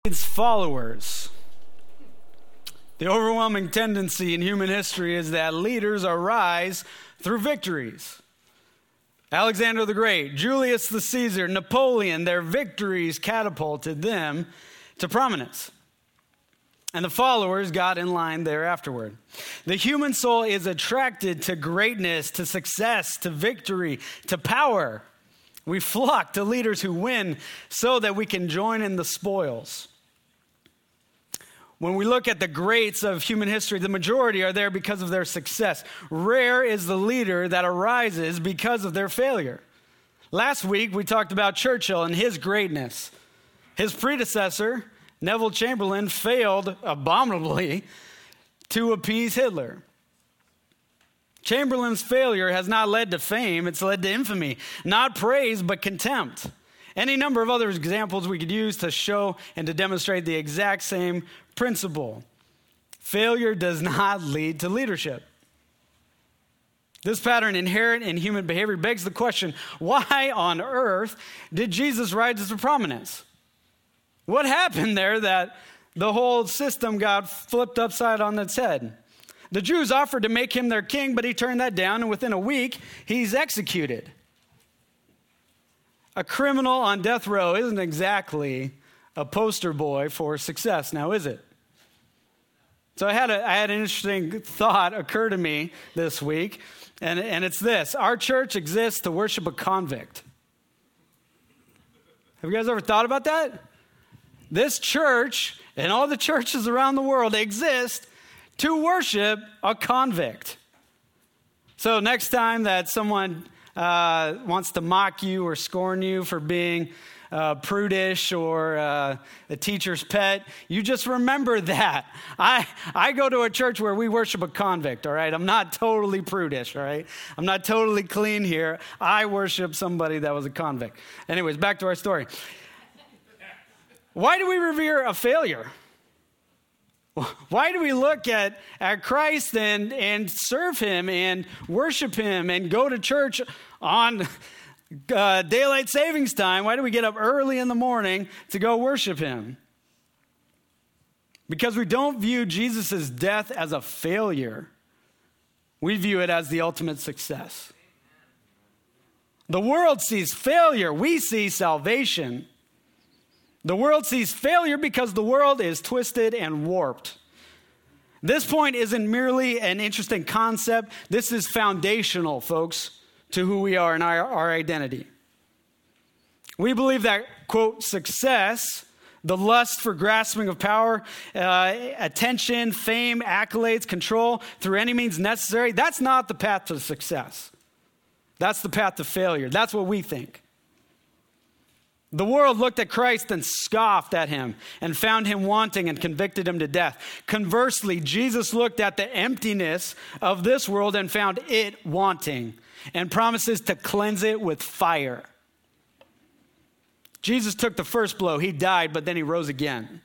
Its followers. The overwhelming tendency in human history is that leaders arise through victories. Alexander the Great, Julius the Caesar, Napoleon, their victories catapulted them to prominence. And the followers got in line there afterward. The human soul is attracted to greatness, to success, to victory, to power. We flock to leaders who win so that we can join in the spoils. When we look at the greats of human history, the majority are there because of their success. Rare is the leader that arises because of their failure. Last week, we talked about Churchill and his greatness. His predecessor, Neville Chamberlain, failed abominably to appease Hitler. Chamberlain's failure has not led to fame, it's led to infamy. Not praise, but contempt. Any number of other examples we could use to show and to demonstrate the exact same principle. Failure does not lead to leadership. This pattern inherent in human behavior begs the question, why on earth did Jesus rise to prominence? What happened there that the whole system got flipped upside on its head? The Jews offered to make him their king, but he turned that down, and within a week, he's executed. A criminal on death row isn't exactly a poster boy for success, now is it? So I had an interesting thought occur to me this week, and it's this. Our church exists to worship a convict. Have you guys ever thought about that? This church and all the churches around the world exist to worship a convict. So next time that someone wants to mock you or scorn you for being prudish or a teacher's pet, you just remember that. I go to a church where we worship a convict, all right? I'm not totally prudish, all right? I'm not totally clean here. I worship somebody that was a convict. Anyways, back to our story. Why do we revere a failure? Why do we look at Christ and serve him and worship him and go to church on daylight savings time? Why do we get up early in the morning to go worship him? Because we don't view Jesus' death as a failure. We view it as the ultimate success. The world sees failure. We see salvation. The world sees failure because the world is twisted and warped. This point isn't merely an interesting concept. This is foundational, folks, to who we are and our identity. We believe that, quote, success, the lust for grasping of power, attention, fame, accolades, control through any means necessary, that's not the path to success. That's the path to failure. That's what we think. The world looked at Christ and scoffed at him and found him wanting and convicted him to death. Conversely, Jesus looked at the emptiness of this world and found it wanting and promises to cleanse it with fire. Jesus took the first blow. He died, but then he rose again.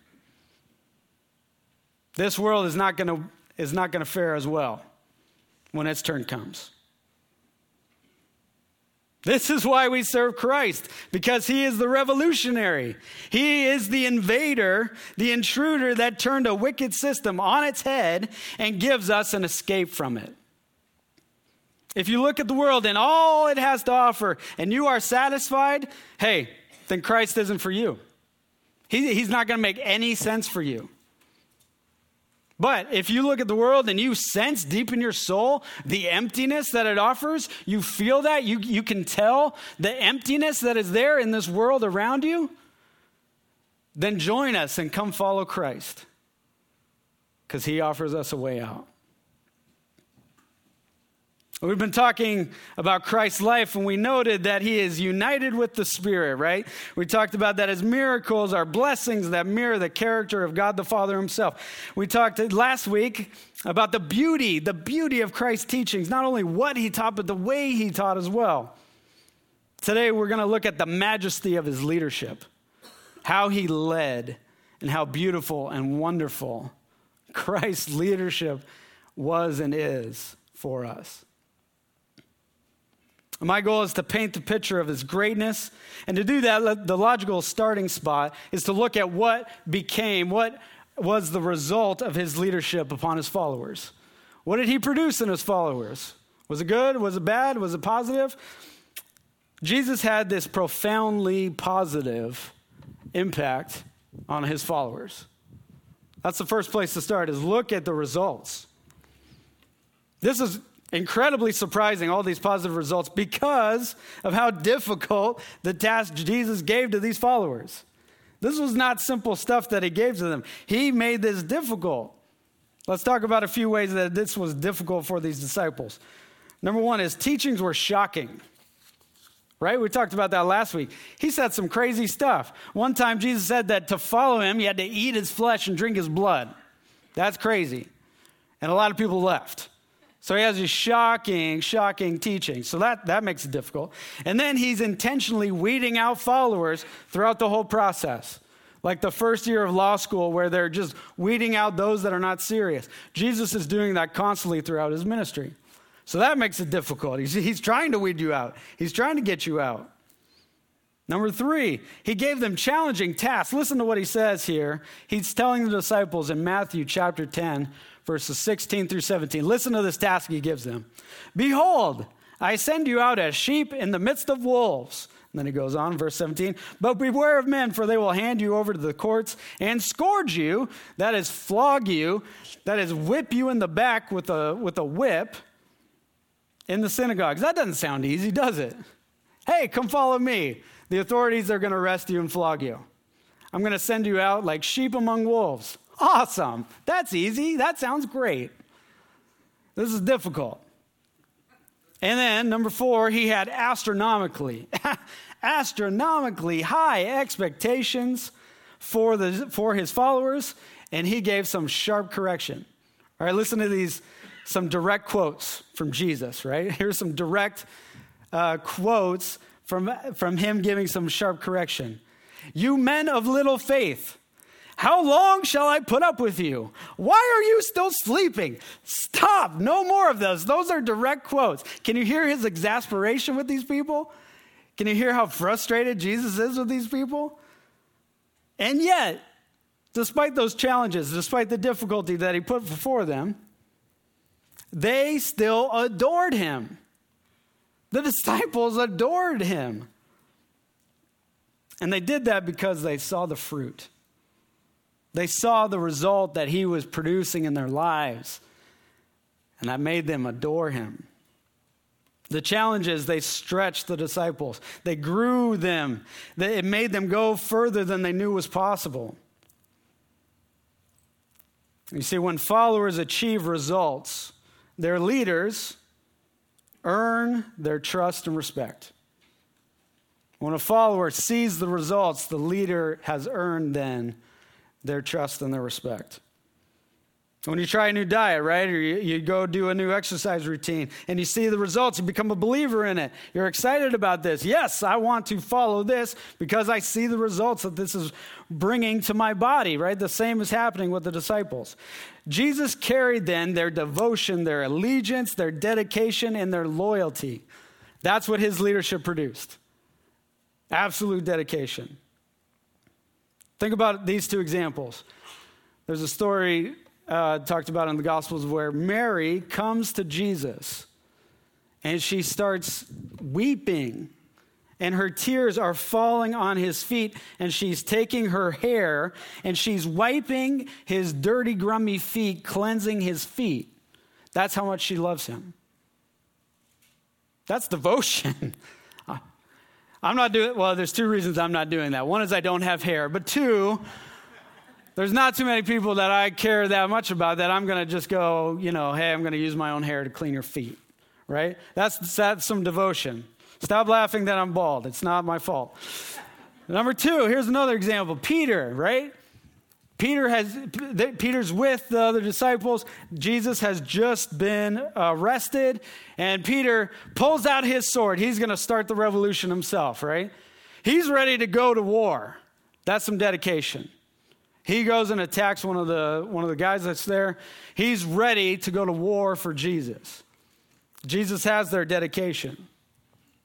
This world is not going to fare as well when its turn comes. This is why we serve Christ, because he is the revolutionary. He is the invader, the intruder that turned a wicked system on its head and gives us an escape from it. If you look at the world and all it has to offer and you are satisfied, hey, then Christ isn't for you. He's not going to make any sense for you. But if you look at the world and you sense deep in your soul the emptiness that it offers, you feel that, you can tell the emptiness that is there in this world around you, then join us and come follow Christ, because he offers us a way out. We've been talking about Christ's life, and we noted that he is united with the Spirit, right? We talked about that his miracles are blessings that mirror the character of God the Father himself. We talked last week about the beauty of Christ's teachings, not only what he taught, but the way he taught as well. Today, we're going to look at the majesty of his leadership, how he led, and how beautiful and wonderful Christ's leadership was and is for us. My goal is to paint the picture of his greatness. And to do that, the logical starting spot is to look at what was the result of his leadership upon his followers. What did he produce in his followers? Was it good? Was it bad? Was it positive? Jesus had this profoundly positive impact on his followers. That's the first place to start, is look at the results. This is incredibly surprising, all these positive results, because of how difficult the task Jesus gave to these followers. This was not simple stuff that he gave to them. He made this difficult. Let's talk about a few ways that this was difficult for these disciples. Number one, his teachings were shocking. Right? We talked about that last week. He said some crazy stuff. One time Jesus said that to follow him, you had to eat his flesh and drink his blood. That's crazy. And a lot of people left. So he has these shocking teaching. So that makes it difficult. And then he's intentionally weeding out followers throughout the whole process. Like the first year of law school where they're just weeding out those that are not serious. Jesus is doing that constantly throughout his ministry. So that makes it difficult. He's trying to weed you out. He's trying to get you out. Number 3, he gave them challenging tasks. Listen to what he says here. He's telling the disciples in Matthew chapter 10, verses 16 through 17. Listen to this task he gives them. Behold, I send you out as sheep in the midst of wolves. And then he goes on, verse 17. But beware of men, for they will hand you over to the courts and scourge you, that is flog you, that is whip you in the back with a whip in the synagogues. That doesn't sound easy, does it? Hey, come follow me. The authorities are going to arrest you and flog you. I'm going to send you out like sheep among wolves. Awesome. That's easy. That sounds great. This is difficult. And then, number 4, he had astronomically high expectations for his followers, and he gave some sharp correction. All right, listen to some direct quotes from Jesus, right? Here's some direct quotes from him giving some sharp correction. You men of little faith, how long shall I put up with you? Why are you still sleeping? Stop. No more of those. Those are direct quotes. Can you hear his exasperation with these people? Can you hear how frustrated Jesus is with these people? And yet, despite those challenges, despite the difficulty that he put before them, they still adored him. The disciples adored him. And they did that because they saw the fruit. They saw the result that he was producing in their lives. And that made them adore him. The challenge is they stretched the disciples. They grew them. It made them go further than they knew was possible. You see, when followers achieve results, their leaders earn their trust and respect. When a follower sees the results, the leader has earned then their trust and their respect. When you try a new diet, right, or you go do a new exercise routine and you see the results, you become a believer in it. You're excited about this. Yes, I want to follow this because I see the results that this is bringing to my body, right? The same is happening with the disciples. Jesus carried then their devotion, their allegiance, their dedication, and their loyalty. That's what his leadership produced. Absolute dedication. Think about these 2 examples. There's a story talked about in the Gospels where Mary comes to Jesus and she starts weeping and her tears are falling on his feet and she's taking her hair and she's wiping his dirty, grimy feet, cleansing his feet. That's how much she loves him. That's devotion. I'm not doing, well, there's 2 reasons I'm not doing that. One is I don't have hair, but 2, there's not too many people that I care that much about that I'm going to just go, hey, I'm going to use my own hair to clean your feet, right? That's some devotion. Stop laughing that I'm bald. It's not my fault. Number 2, here's another example. Peter, right? Peter's with the other disciples. Jesus has just been arrested, and Peter pulls out his sword. He's going to start the revolution himself, right? He's ready to go to war. That's some dedication. He goes and attacks one of the guys that's there. He's ready to go to war for Jesus. Jesus has their dedication.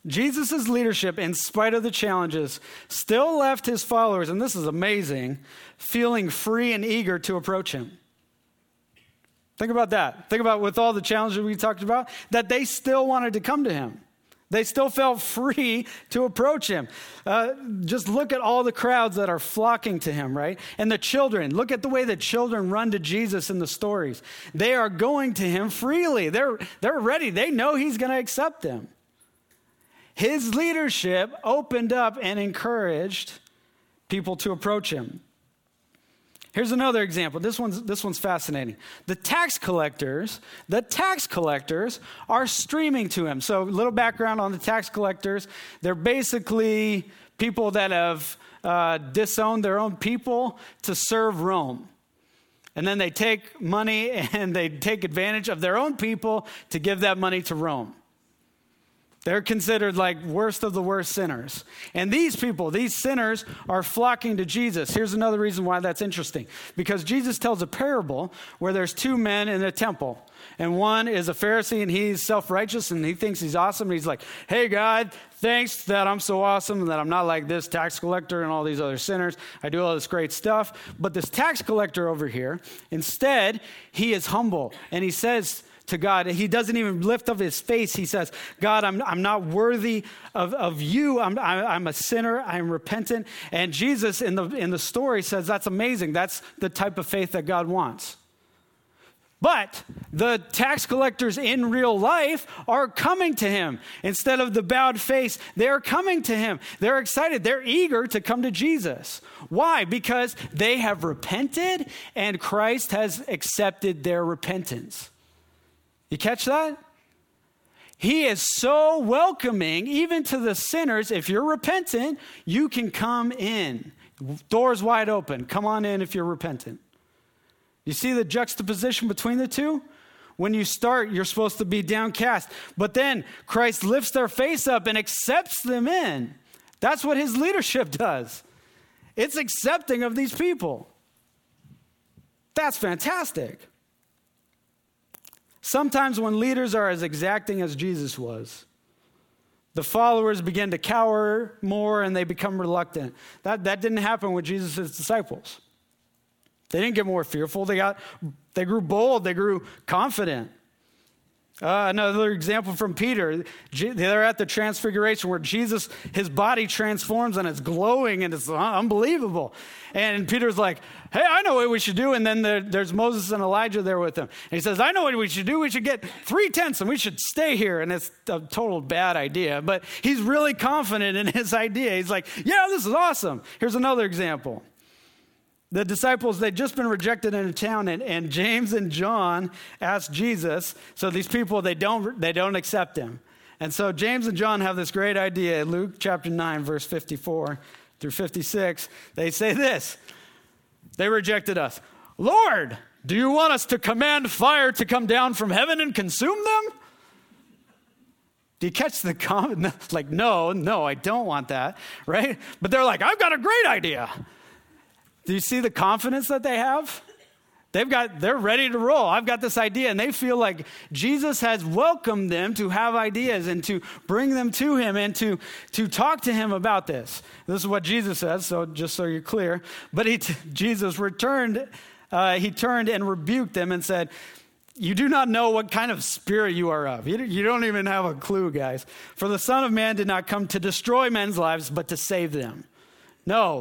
Jesus' leadership, in spite of the challenges, still left his followers, and this is amazing, feeling free and eager to approach him. Think about that. Think about with all the challenges we talked about, that they still wanted to come to him. They still felt free to approach him. Just look at all the crowds that are flocking to him, right? And the children. Look at the way the children run to Jesus in the stories. They are going to him freely. They're ready. They know he's going to accept them. His leadership opened up and encouraged people to approach him. Here's another example. This one's fascinating. The tax collectors are streaming to him. So a little background on the tax collectors. They're basically people that have disowned their own people to serve Rome. And then they take money and they take advantage of their own people to give that money to Rome. They're considered like worst of the worst sinners. And these people, these sinners, are flocking to Jesus. Here's another reason why that's interesting. Because Jesus tells a parable where there's two men in a temple. And one is a Pharisee and he's self-righteous and he thinks he's awesome. And he's like, hey, God, thanks that I'm so awesome and that I'm not like this tax collector and all these other sinners. I do all this great stuff. But this tax collector over here, instead, he is humble. And he says to God, he doesn't even lift up his face. He says, God, I'm not worthy of you. I'm a sinner. I'm repentant. And Jesus in the story says, that's amazing. That's the type of faith that God wants. But the tax collectors in real life are coming to him. Instead of the bowed face, they're coming to him. They're excited. They're eager to come to Jesus. Why? Because they have repented and Christ has accepted their repentance. You catch that? He is so welcoming, even to the sinners. If you're repentant, you can come in. Doors wide open. Come on in if you're repentant. You see the juxtaposition between the two? When you start, you're supposed to be downcast. But then Christ lifts their face up and accepts them in. That's what his leadership does. It's accepting of these people. That's fantastic. Sometimes when leaders are as exacting as Jesus was, the followers begin to cower more and they become reluctant. That didn't happen with Jesus' disciples. They didn't get more fearful. They grew bold. They grew confident. Another example from Peter. They're at the transfiguration where Jesus, his body transforms and it's glowing and it's unbelievable. And Peter's like, hey, I know what we should do. And then there's Moses and Elijah there with him. And he says, I know what we should do. We should get 3 tents and we should stay here. And it's a total bad idea. But he's really confident in his idea. He's like, yeah, this is awesome. Here's another example. The disciples, they'd just been rejected in a town, and James and John asked Jesus, so these people, they don't accept him. And so James and John have this great idea. Luke chapter 9, verse 54 through 56, they say this. They rejected us. Lord, do you want us to command fire to come down from heaven and consume them? Do you catch the comment? Like, no, I don't want that, right? But they're like, I've got a great idea. Do you see the confidence that they have? They're ready to roll. I've got this idea, and they feel like Jesus has welcomed them to have ideas and to bring them to him and to talk to him about this. This is what Jesus says, so just so you're clear. But Jesus returned, he turned and rebuked them and said, you do not know what kind of spirit you are of. You don't even have a clue, guys. For the Son of Man did not come to destroy men's lives, but to save them. No,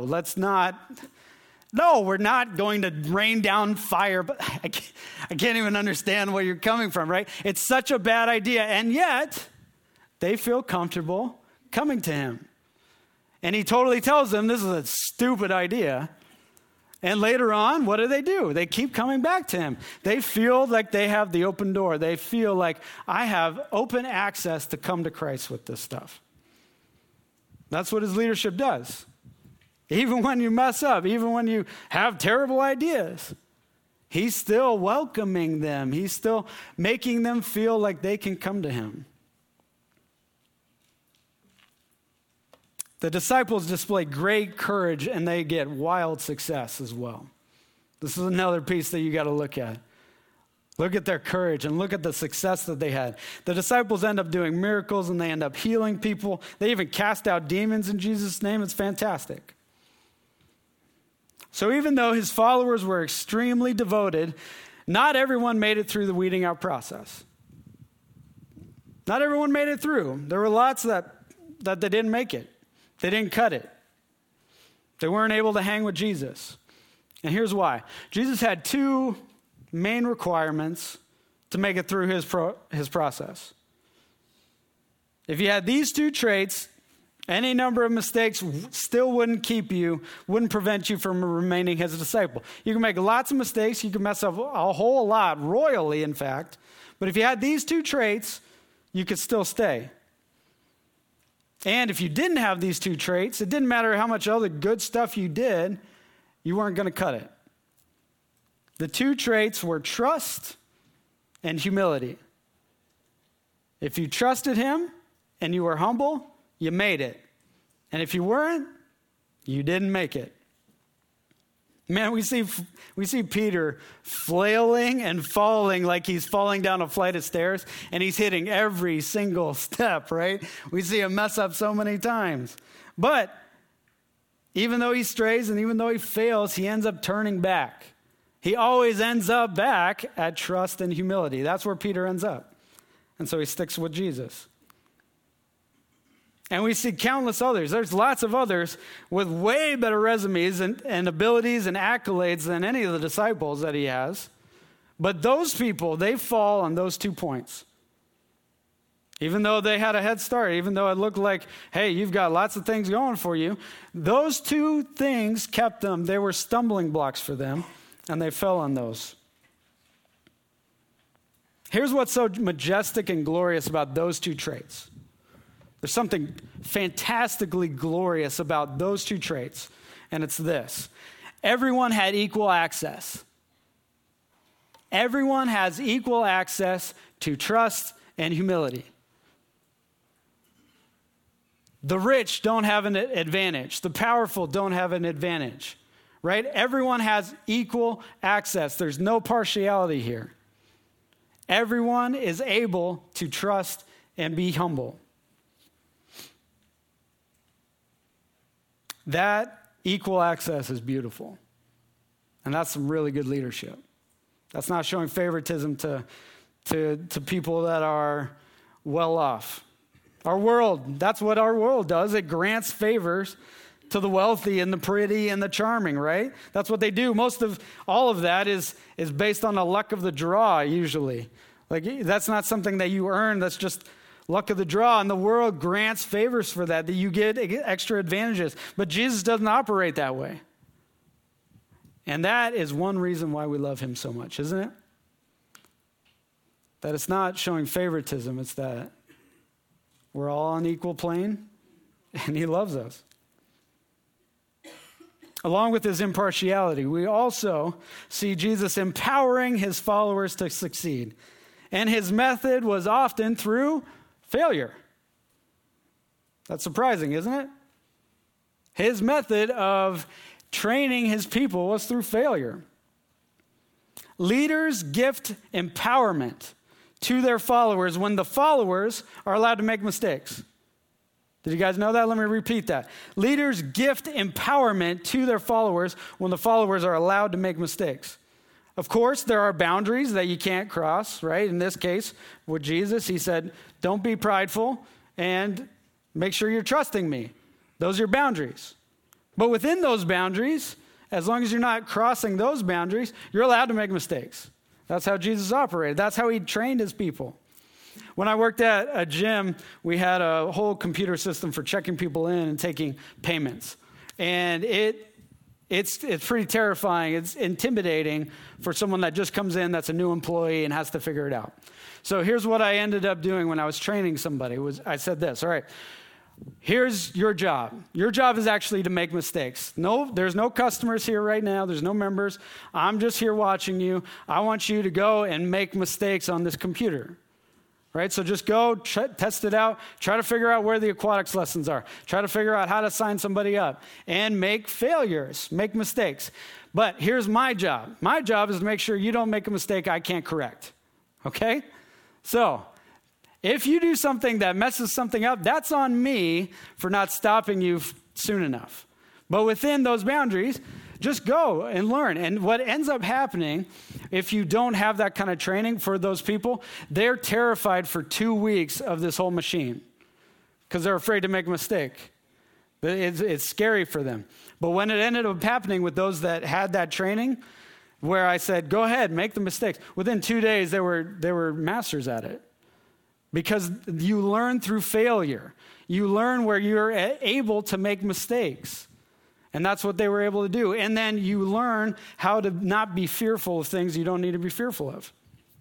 we're not going to rain down fire, but I can't even understand where you're coming from, right? It's such a bad idea, and yet they feel comfortable coming to him. And he totally tells them this is a stupid idea. And later on, what do? They keep coming back to him. They feel like they have the open door. They feel like I have open access to come to Christ with this stuff. That's what his leadership does. Even when you mess up, even when you have terrible ideas, he's still welcoming them. He's still making them feel like they can come to him. The disciples display great courage and they get wild success as well. This is another piece that you got to look at. Look at their courage and look at the success that they had. The disciples end up doing miracles and they end up healing people. They even cast out demons in Jesus' name. It's fantastic. So even though his followers were extremely devoted, not everyone made it through the weeding out process. Not everyone made it through. There were lots that they didn't make it. They didn't cut it. They weren't able to hang with Jesus. And here's why. Jesus had two main requirements to make it through his process. If you had these two traits, any number of mistakes still wouldn't prevent you from remaining his disciple. You can make lots of mistakes. You can mess up a whole lot, royally, in fact. But if you had these two traits, you could still stay. And if you didn't have these two traits, it didn't matter how much other good stuff you did, you weren't going to cut it. The two traits were trust and humility. If you trusted him and you were humble, you made it. And if you weren't, you didn't make it. Man, we see Peter flailing and falling like he's falling down a flight of stairs, and he's hitting every single step, right? We see him mess up so many times. But even though he strays and even though he fails, he ends up turning back. He always ends up back at trust and humility. That's where Peter ends up. And so he sticks with Jesus. And we see countless others. There's lots of others with way better resumes and abilities and accolades than any of the disciples that he has. But those people, they fall on those 2 points. Even though they had a head start, even though it looked like, hey, you've got lots of things going for you, those 2 things kept them. They were stumbling blocks for them, and they fell on those. Here's what's so majestic and glorious about those 2 traits. There's something fantastically glorious about those 2 traits, and it's this. Everyone had equal access. Everyone has equal access to trust and humility. The rich don't have an advantage. The powerful don't have an advantage, right? Everyone has equal access. There's no partiality here. Everyone is able to trust and be humble. That equal access is beautiful. And that's some really good leadership. That's not showing favoritism to people that are well off. Our world, that's what our world does. It grants favors to the wealthy and the pretty and the charming, right? That's what they do. Most of all of that is based on the luck of the draw, usually. Like, that's not something that you earn. That's just luck of the draw. And the world grants favors for that you get extra advantages. But Jesus doesn't operate that way. And that is one reason why we love him so much, isn't it? That it's not showing favoritism. It's that we're all on equal plane, and he loves us. Along with his impartiality, we also see Jesus empowering his followers to succeed. And his method was often through failure. That's surprising, isn't it? His method of training his people was through failure. Leaders gift empowerment to their followers when the followers are allowed to make mistakes. Did you guys know that? Let me repeat that. Leaders gift empowerment to their followers when the followers are allowed to make mistakes. Of course, there are boundaries that you can't cross, right? In this case, with Jesus, he said, don't be prideful and make sure you're trusting me. Those are your boundaries. But within those boundaries, as long as you're not crossing those boundaries, you're allowed to make mistakes. That's how Jesus operated. That's how he trained his people. When I worked at a gym, we had a whole computer system for checking people in and taking payments. And it's pretty terrifying. It's intimidating for someone that just comes in that's a new employee and has to figure it out. So here's what I ended up doing when I was training somebody. I said this, all right, here's your job. Your job is actually to make mistakes. No, there's no customers here right now. There's no members. I'm just here watching you. I want you to go and make mistakes on this computer. right? So just go, test it out, try to figure out where the aquatics lessons are, try to figure out how to sign somebody up, and make failures, make mistakes. But here's my job. My job is to make sure you don't make a mistake I can't correct, okay? So if you do something that messes something up, that's on me for not stopping you soon enough. But within those boundaries, just go and learn. And what ends up happening, if you don't have that kind of training for those people, they're terrified for 2 weeks of this whole machine because they're afraid to make a mistake. It's scary for them. But when it ended up happening with those that had that training, where I said, go ahead, make the mistakes, within 2 days, they were masters at it. Because you learn through failure. You learn where you're able to make mistakes. And that's what they were able to do. And then you learn how to not be fearful of things you don't need to be fearful of.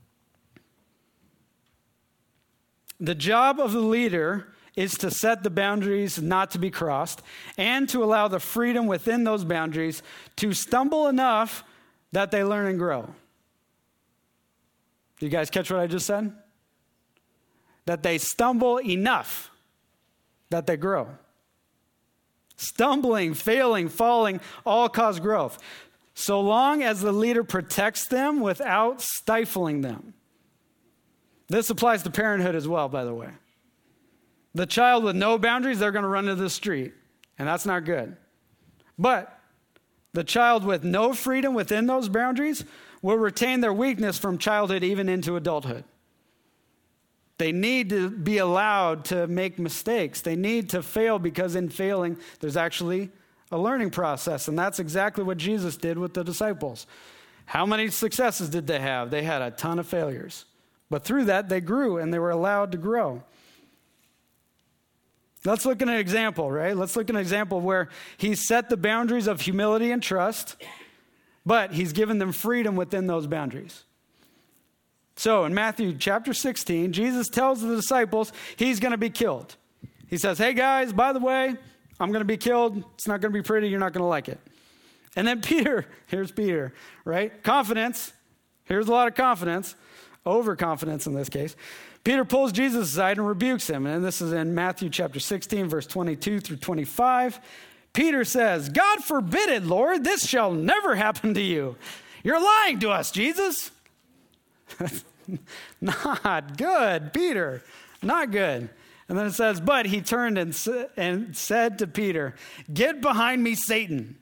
The job of the leader is to set the boundaries not to be crossed and to allow the freedom within those boundaries to stumble enough that they learn and grow. Do you guys catch what I just said? That they stumble enough that they grow. Stumbling, failing, falling, all cause growth. So long as the leader protects them without stifling them. This applies to parenthood as well, by the way. The child with no boundaries, they're going to run into the street, and that's not good. But the child with no freedom within those boundaries will retain their weakness from childhood even into adulthood. They need to be allowed to make mistakes. They need to fail because in failing, there's actually a learning process. And that's exactly what Jesus did with the disciples. How many successes did they have? They had a ton of failures. But through that, they grew and they were allowed to grow. Let's look at an example, right? Let's look at an example where he set the boundaries of humility and trust, but he's given them freedom within those boundaries. So in Matthew chapter 16, Jesus tells the disciples he's going to be killed. He says, hey guys, by the way, I'm going to be killed. It's not going to be pretty. You're not going to like it. And then here's Peter, right? Confidence. Here's a lot of confidence. Overconfidence in this case. Peter pulls Jesus aside and rebukes him. And this is in Matthew chapter 16, verse 22 through 25. Peter says, God forbid it, Lord. This shall never happen to you. You're lying to us, Jesus. Not good, Peter. Not good. And then it says, but he turned and said to Peter, get behind me, Satan.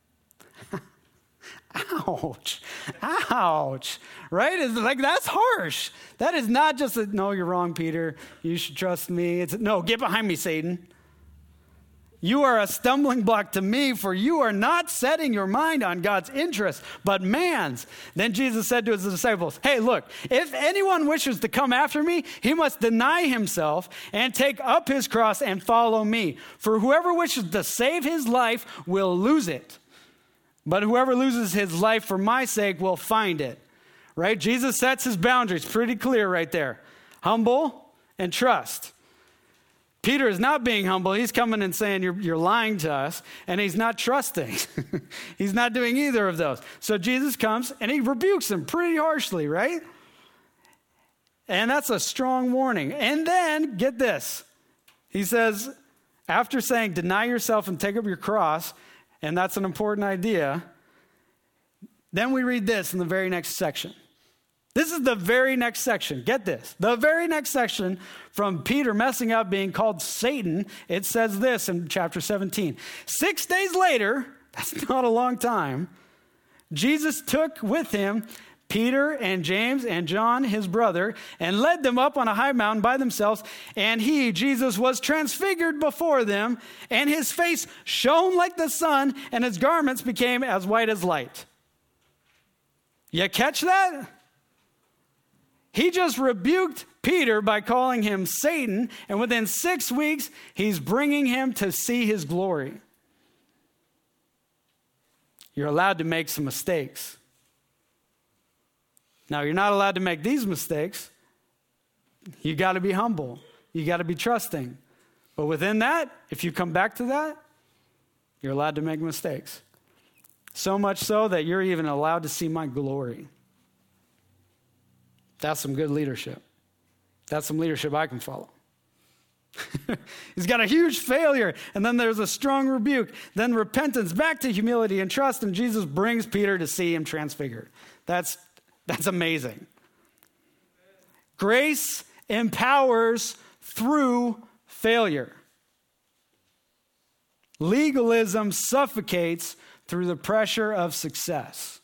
Ouch. Ouch. Right? It's like, that's harsh. That is not just no, you're wrong, Peter. You should trust me. It's no, get behind me, Satan. You are a stumbling block to me, for you are not setting your mind on God's interest, but man's. Then Jesus said to his disciples, hey, look, if anyone wishes to come after me, he must deny himself and take up his cross and follow me. For whoever wishes to save his life will lose it. But whoever loses his life for my sake will find it. Right? Jesus sets his boundaries pretty clear right there. Humble and trust. Peter is not being humble. He's coming and saying, you're lying to us, and he's not trusting. He's not doing either of those. So Jesus comes, and he rebukes him pretty harshly, right? And that's a strong warning. And then, get this. He says, after saying, deny yourself and take up your cross, and that's an important idea, then we read this in the very next section. This is the very next section. Get this. The very next section from Peter messing up being called Satan, it says this in chapter 17. 6 days later, that's not a long time, Jesus took with him Peter and James and John, his brother, and led them up on a high mountain by themselves. And he, Jesus, was transfigured before them, and his face shone like the sun, and his garments became as white as light. You catch that? He just rebuked Peter by calling him Satan, and within 6 weeks, he's bringing him to see his glory. You're allowed to make some mistakes. Now, you're not allowed to make these mistakes. You got to be humble. You got to be trusting. But within that, if you come back to that, you're allowed to make mistakes. So much so that you're even allowed to see my glory. That's some good leadership. That's some leadership I can follow. He's got a huge failure, and then there's a strong rebuke, then repentance, back to humility and trust, and Jesus brings Peter to see him transfigured. That's amazing. Grace empowers through failure. Legalism suffocates through the pressure of success.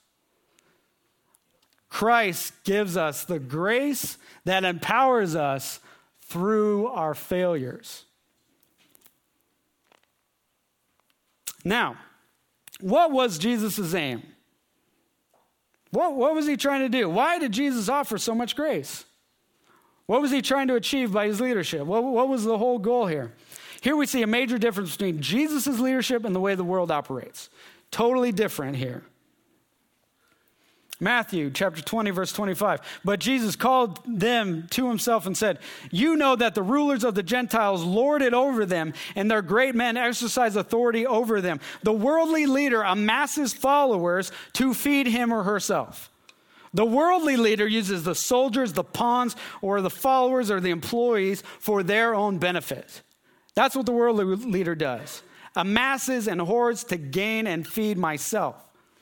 Christ gives us the grace that empowers us through our failures. Now, what was Jesus' aim? What was he trying to do? Why did Jesus offer so much grace? What was he trying to achieve by his leadership? What was the whole goal here? Here we see a major difference between Jesus' leadership and the way the world operates. Totally different here. Matthew chapter 20, verse 25. But Jesus called them to himself and said, "You know that the rulers of the Gentiles lord it over them, and their great men exercise authority over them. The worldly leader amasses followers to feed him or herself." The worldly leader uses the soldiers, the pawns, or the followers or the employees for their own benefit. That's what the worldly leader does. Amasses and hoards to gain and feed myself.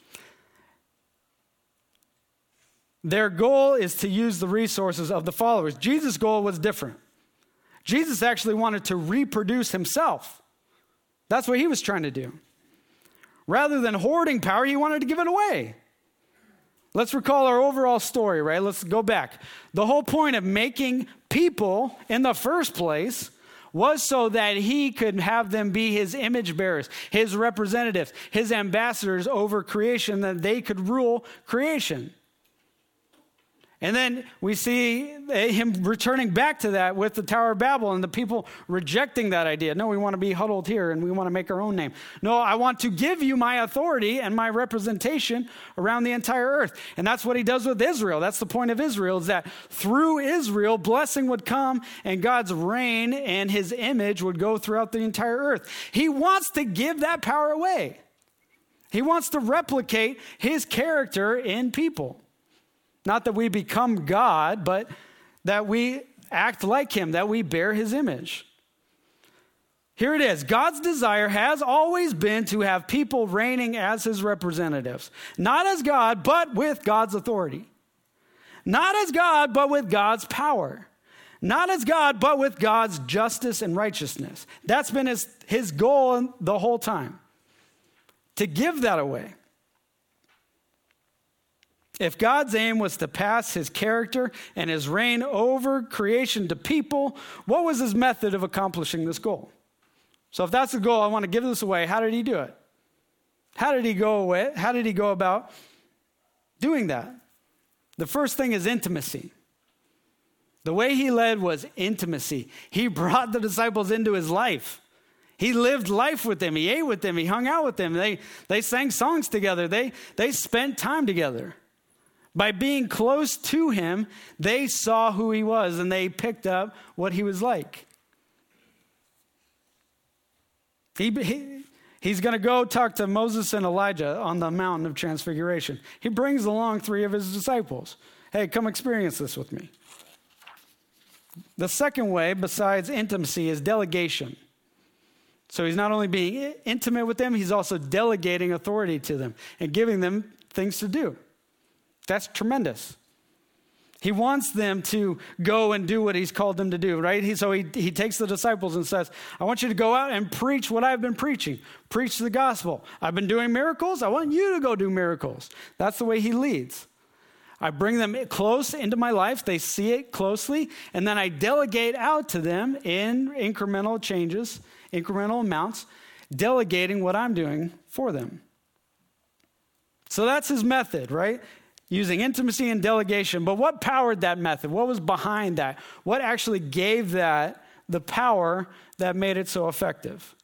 Their goal is to use the resources of the followers. Jesus' goal was different. Jesus actually wanted to reproduce himself. That's what he was trying to do. Rather than hoarding power, he wanted to give it away. Let's recall our overall story, right? Let's go back. The whole point of making people in the first place was so that he could have them be his image bearers, his representatives, his ambassadors over creation, that they could rule creation. And then we see him returning back to that with the Tower of Babel and the people rejecting that idea. No, we want to be huddled here and we want to make our own name. No, I want to give you my authority and my representation around the entire earth. And that's what he does with Israel. That's the point of Israel, is that through Israel, blessing would come and God's reign and his image would go throughout the entire earth. He wants to give that power away. He wants to replicate his character in people. Not that we become God, but that we act like him, that we bear his image. Here it is. God's desire has always been to have people reigning as his representatives. Not as God, but with God's authority. Not as God, but with God's power. Not as God, but with God's justice and righteousness. That's been his goal the whole time. To give that away. If God's aim was to pass his character and his reign over creation to people, what was his method of accomplishing this goal? So if that's the goal, I want to give this away. How did he do it? How did he go away? How did he go about doing that? The first thing is intimacy. The way he led was intimacy. He brought the disciples into his life. He lived life with them. He ate with them. He hung out with them. They sang songs together. They spent time together. By being close to him, they saw who he was and they picked up what he was like. He's going to go talk to Moses and Elijah on the mountain of transfiguration. He brings along 3 of his disciples. Hey, come experience this with me. The second way, besides intimacy, is delegation. So he's not only being intimate with them, he's also delegating authority to them and giving them things to do. That's tremendous. He wants them to go and do what he's called them to do, right? So he takes the disciples and says, I want you to go out and preach what I've been preaching. Preach the gospel. I've been doing miracles. I want you to go do miracles. That's the way he leads. I bring them close into my life. They see it closely. And then I delegate out to them in incremental changes, incremental amounts, delegating what I'm doing for them. So that's his method, right? Using intimacy and delegation. But what powered that method? What was behind that? What actually gave that the power that made it so effective?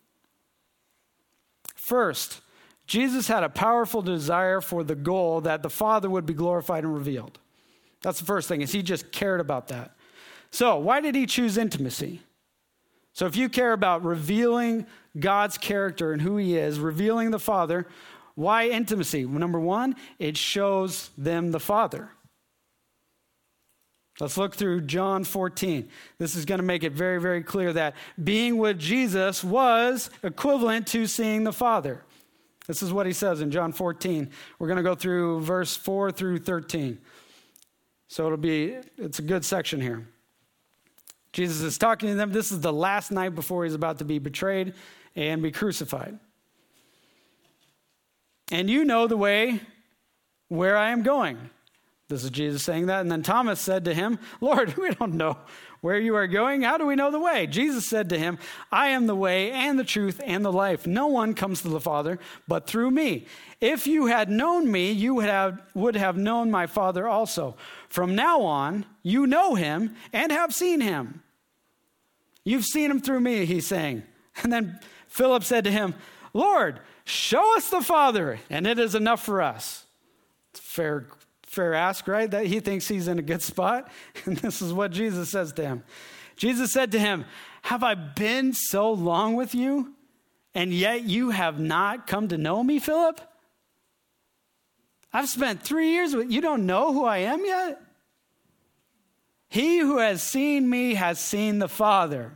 First, Jesus had a powerful desire for the goal that the Father would be glorified and revealed. That's the first thing, is he just cared about that. So why did he choose intimacy? So if you care about revealing God's character and who he is, revealing the Father, why intimacy? Number 1, it shows them the Father. Let's look through John 14. This is going to make it very, very clear that being with Jesus was equivalent to seeing the Father. This is what he says in John 14. We're going to go through verse 4 through 13. So it's a good section here. Jesus is talking to them. This is the last night before he's about to be betrayed and be crucified. And you know the way where I am going. This is Jesus saying that. And then Thomas said to him, Lord, we don't know where you are going. How do we know the way? Jesus said to him, I am the way and the truth and the life. No one comes to the Father but through me. If you had known me, you would have known my Father also. From now on, you know him and have seen him. You've seen him through me, he's saying. And then Philip said to him, Lord, show us the Father, and it is enough for us. It's fair ask, right? That he thinks he's in a good spot. And this is what Jesus says to him. Jesus said to him, have I been so long with you, and yet you have not come to know me, Philip? I've spent 3 years with you. You don't know who I am yet? He who has seen me has seen the Father.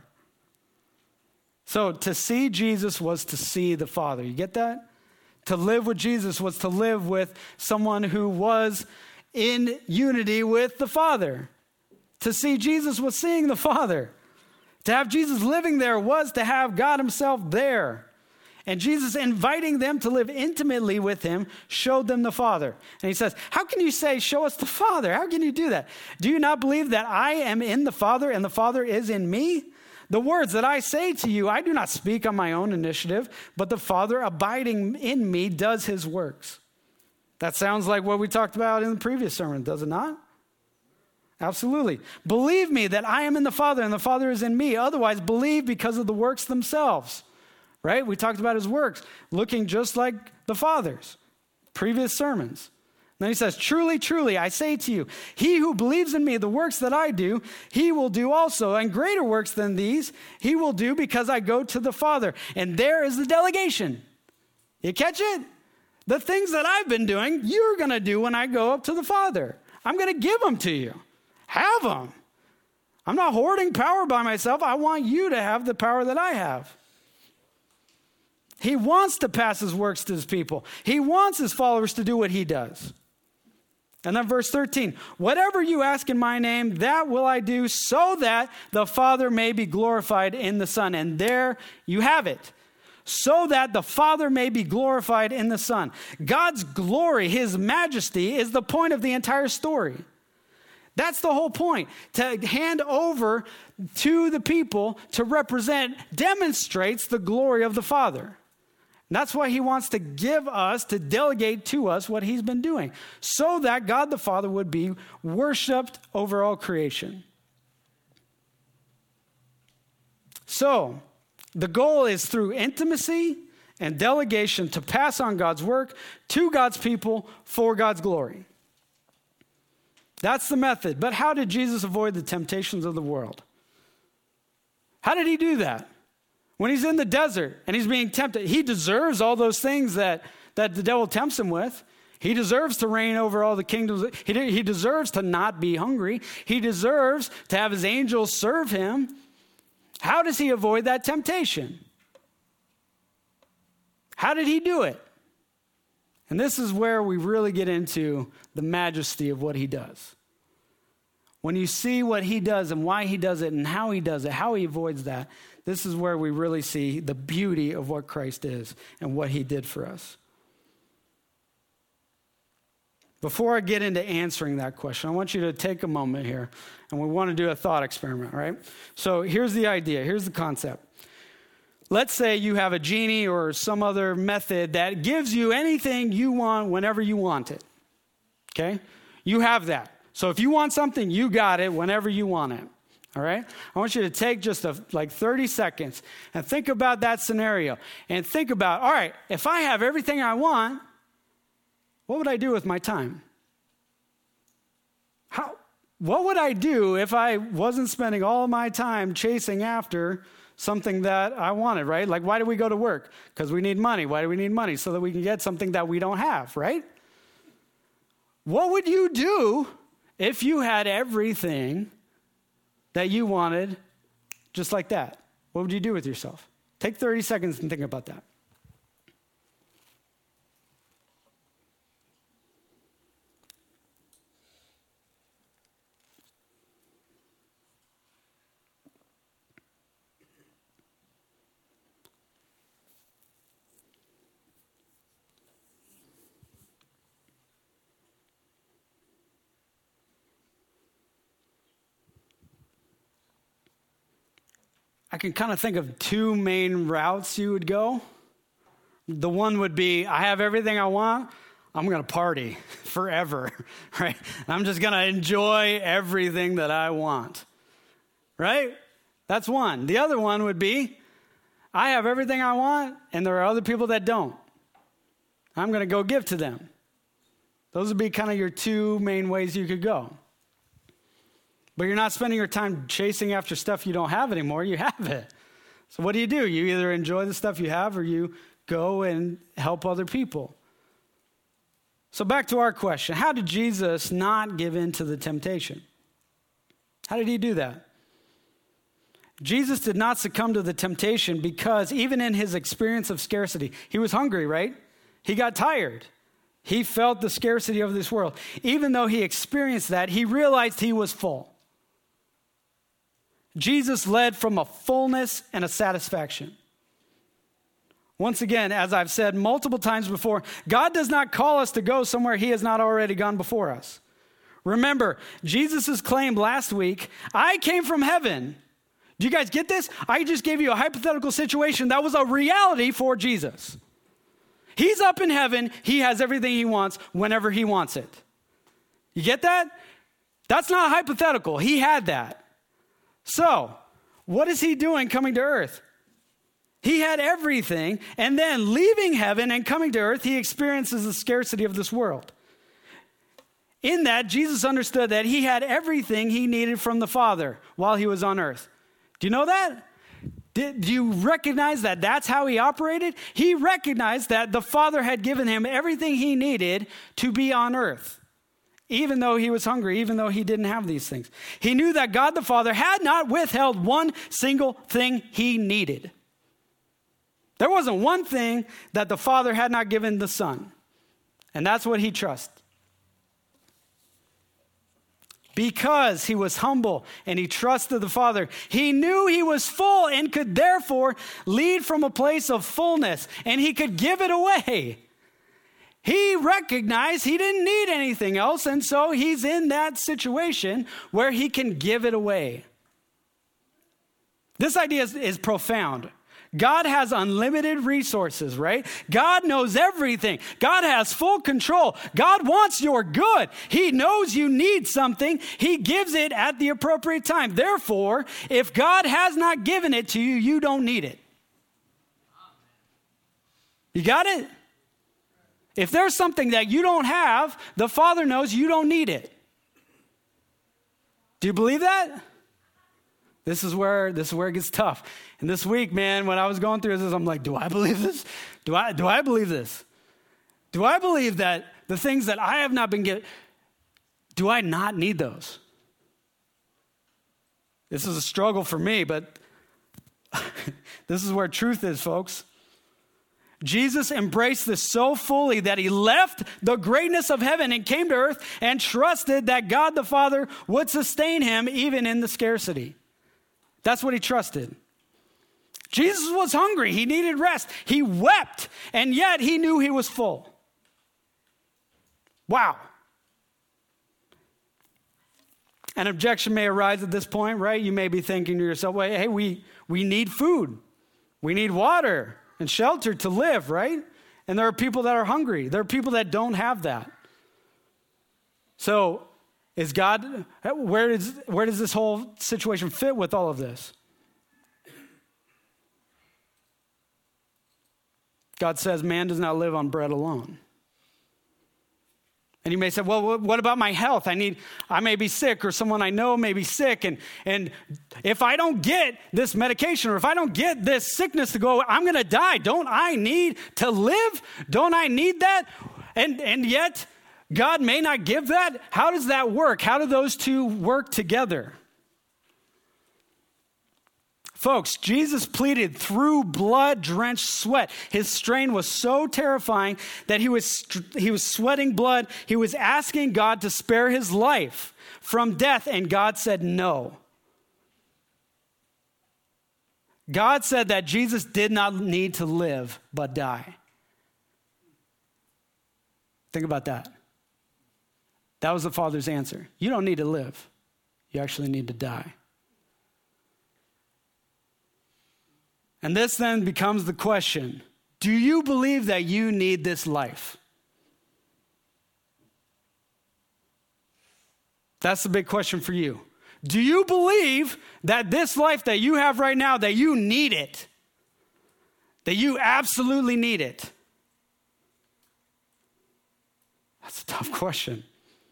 So to see Jesus was to see the Father. You get that? To live with Jesus was to live with someone who was in unity with the Father. To see Jesus was seeing the Father. To have Jesus living there was to have God himself there. And Jesus inviting them to live intimately with him showed them the Father. And he says, how can you say, show us the Father? How can you do that? Do you not believe that I am in the Father and the Father is in me? The words that I say to you, I do not speak on my own initiative, but the Father abiding in me does his works. That sounds like what we talked about in the previous sermon, does it not? Absolutely. Believe me that I am in the Father and the Father is in me. Otherwise, believe because of the works themselves. Right? We talked about his works, looking just like the Father's. Previous sermons. Then he says, truly, truly, I say to you, he who believes in me, the works that I do, he will do also. And greater works than these, he will do because I go to the Father. And there is the delegation. You catch it? The things that I've been doing, you're going to do when I go up to the Father. I'm going to give them to you. Have them. I'm not hoarding power by myself. I want you to have the power that I have. He wants to pass his works to his people. He wants his followers to do what he does. And then verse 13, whatever you ask in my name, that will I do so that the Father may be glorified in the Son. And there you have it. So that the Father may be glorified in the Son. God's glory, his majesty, is the point of the entire story. That's the whole point. To hand over to the people to represent demonstrates the glory of the Father. That's why he wants to give us, to delegate to us what he's been doing, so that God the Father would be worshiped over all creation. So, the goal is through intimacy and delegation to pass on God's work to God's people for God's glory. That's the method. But how did Jesus avoid the temptations of the world? How did he do that? When he's in the desert and he's being tempted, he deserves all those things that the devil tempts him with. He deserves to reign over all the kingdoms. He deserves to not be hungry. He deserves to have his angels serve him. How does he avoid that temptation? How did he do it? And this is where we really get into the majesty of what he does. When you see what he does and why he does it and how he does it, how he avoids that, this is where we really see the beauty of what Christ is and what he did for us. Before I get into answering that question, I want you to take a moment here, and we want to do a thought experiment, right? So here's the idea. Here's the concept. Let's say you have a genie or some other method that gives you anything you want whenever you want it, okay? You have that. So if you want something, you got it whenever you want it, all right? I want you to take just 30 seconds and think about that scenario and think about, all right, if I have everything I want, what would I do with my time? What would I do if I wasn't spending all of my time chasing after something that I wanted, right? Like, why do we go to work? Because we need money. Why do we need money? So that we can get something that we don't have, right? What would you do if you had everything that you wanted just like that, what would you do with yourself? Take 30 seconds and think about that. I can kind of think of two main routes you would go. The one would be, I have everything I want, I'm going to party forever, right? I'm just going to enjoy everything that I want, right? That's one. The other one would be, I have everything I want, and there are other people that don't. I'm going to go give to them. Those would be kind of your two main ways you could go. But you're not spending your time chasing after stuff you don't have anymore. You have it. So what do? You either enjoy the stuff you have or you go and help other people. So back to our question. How did Jesus not give in to the temptation? How did he do that? Jesus did not succumb to the temptation because even in his experience of scarcity, he was hungry, right? He got tired. He felt the scarcity of this world. Even though he experienced that, he realized he was full. Jesus led from a fullness and a satisfaction. Once again, as I've said multiple times before, God does not call us to go somewhere he has not already gone before us. Remember, Jesus' claim last week, I came from heaven. Do you guys get this? I just gave you a hypothetical situation that was a reality for Jesus. He's up in heaven. He has everything he wants whenever he wants it. You get that? That's not hypothetical. He had that. So, what is he doing coming to earth? He had everything, and then leaving heaven and coming to earth, he experiences the scarcity of this world. In that, Jesus understood that he had everything he needed from the Father while he was on earth. Do you know that? Do you recognize that that's how he operated? He recognized that the Father had given him everything he needed to be on earth. Even though he was hungry, even though he didn't have these things. He knew that God the Father had not withheld one single thing he needed. There wasn't one thing that the Father had not given the Son. And that's what he trusted. Because he was humble and he trusted the Father, he knew he was full and could therefore lead from a place of fullness, and he could give it away. He recognized he didn't need anything else, and so he's in that situation where he can give it away. This idea is profound. God has unlimited resources, right? God knows everything. God has full control. God wants your good. He knows you need something. He gives it at the appropriate time. Therefore, if God has not given it to you, you don't need it. You got it? If there's something that you don't have, the Father knows you don't need it. Do you believe that? This is where it gets tough. And this week, man, when I was going through this, I'm like, do I believe this? Do I believe this? Do I believe that the things that I have not been given, do I not need those? This is a struggle for me, but this is where truth is, folks. Jesus embraced this so fully that he left the greatness of heaven and came to earth and trusted that God the Father would sustain him even in the scarcity. That's what he trusted. Jesus was hungry. He needed rest. He wept, and yet he knew he was full. Wow. An objection may arise at this point, right? You may be thinking to yourself, well, hey, we need food. We need water and shelter to live, right? And there are people that are hungry. There are people that don't have that. So is God, where does this whole situation fit with all of this? God says man does not live on bread alone. And you may say, well, what about my health? I may be sick, or someone I know may be sick. And if I don't get this medication, or if I don't get this sickness to go, I'm going to die. Don't I need to live? Don't I need that? And yet, God may not give that. How does that work? How do those two work together? Folks, Jesus pleaded through blood-drenched sweat. His strain was so terrifying that he was sweating blood. He was asking God to spare his life from death, and God said no. God said that Jesus did not need to live but die. Think about that. That was the Father's answer. You don't need to live. You actually need to die. And this then becomes the question, do you believe that you need this life? That's the big question for you. Do you believe that this life that you have right now, that you need it? That you absolutely need it? That's a tough question.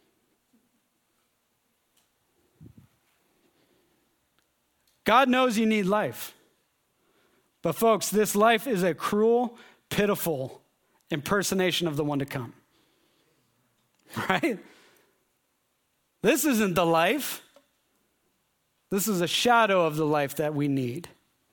God knows you need life. But folks, this life is a cruel, pitiful impersonation of the one to come. Right? This isn't the life. This is a shadow of the life that we need.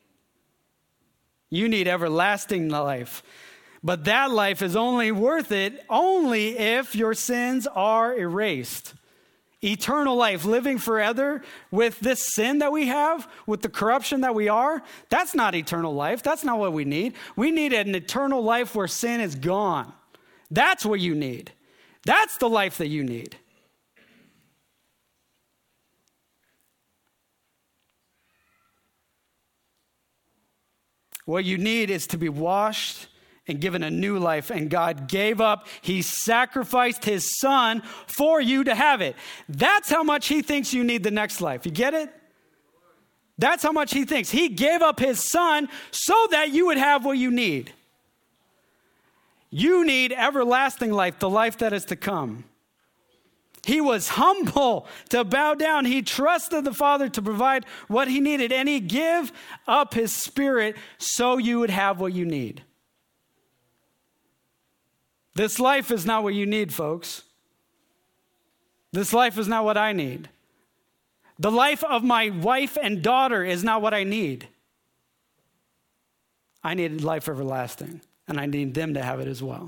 You need everlasting life. But that life is only worth it only if your sins are erased. Eternal life, living forever with this sin that we have, with the corruption that we are, that's not eternal life. That's not what we need. We need an eternal life where sin is gone. That's what you need. That's the life that you need. What you need is to be washed and given a new life, and God gave up. He sacrificed his son for you to have it. That's how much he thinks you need the next life. You get it? That's how much he thinks. He gave up his son so that you would have what you need. You need everlasting life, the life that is to come. He was humble to bow down. He trusted the Father to provide what he needed, and he gave up his spirit so you would have what you need. This life is not what you need, folks. This life is not what I need. The life of my wife and daughter is not what I need. I need life everlasting, and I need them to have it as well.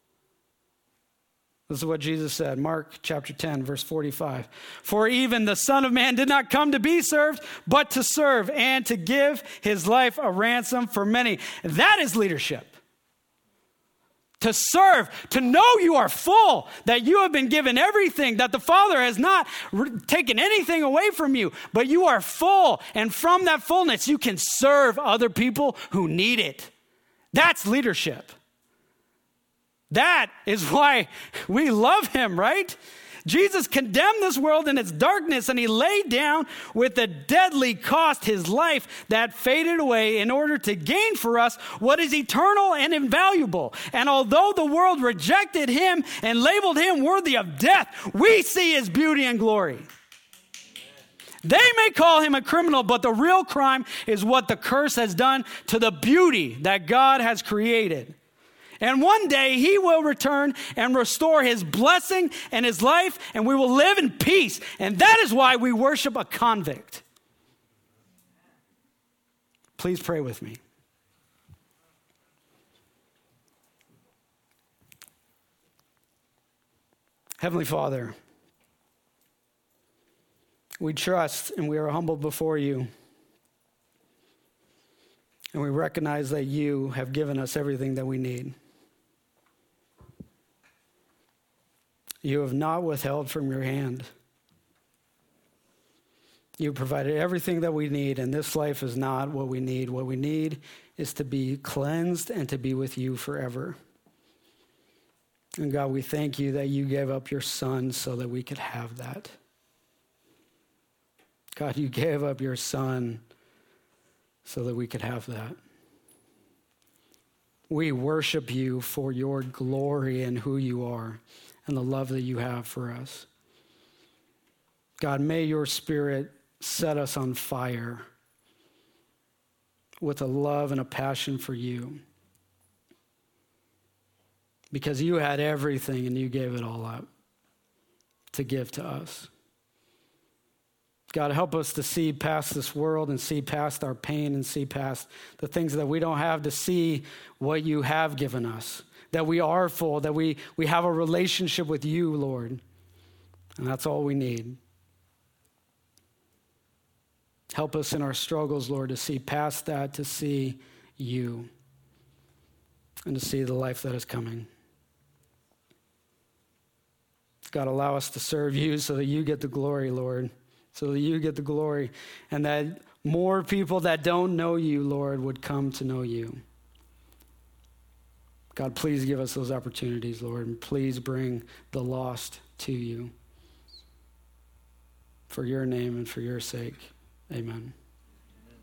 This is what Jesus said, Mark chapter 10, verse 45. For even the Son of Man did not come to be served, but to serve and to give his life a ransom for many. That is leadership. To serve, to know you are full, that you have been given everything, that the Father has not taken anything away from you, but you are full. And from that fullness, you can serve other people who need it. That's leadership. That is why we love him, right? Jesus condemned this world in its darkness, and he laid down with a deadly cost his life that faded away in order to gain for us what is eternal and invaluable. And although the world rejected him and labeled him worthy of death, we see his beauty and glory. They may call him a criminal, but the real crime is what the curse has done to the beauty that God has created. And one day he will return and restore his blessing and his life, and we will live in peace. And that is why we worship a convict. Please pray with me. Heavenly Father, we trust and we are humbled before you. And we recognize that you have given us everything that we need. You have not withheld from your hand. You provided everything that we need, and this life is not what we need. What we need is to be cleansed and to be with you forever. And God, we thank you that you gave up your son so that we could have that. God, you gave up your son so that we could have that. We worship you for your glory and who you are and the love that you have for us. God, may your Spirit set us on fire with a love and a passion for you, because you had everything and you gave it all up to give to us. God, help us to see past this world and see past our pain and see past the things that we don't have, to see what you have given us, that we are full, that we have a relationship with you, Lord. And that's all we need. Help us in our struggles, Lord, to see past that, to see you, and to see the life that is coming. God, allow us to serve you so that you get the glory, Lord, so that you get the glory, and that more people that don't know you, Lord, would come to know you. God, please give us those opportunities, Lord, and please bring the lost to you. For your name and for your sake, amen.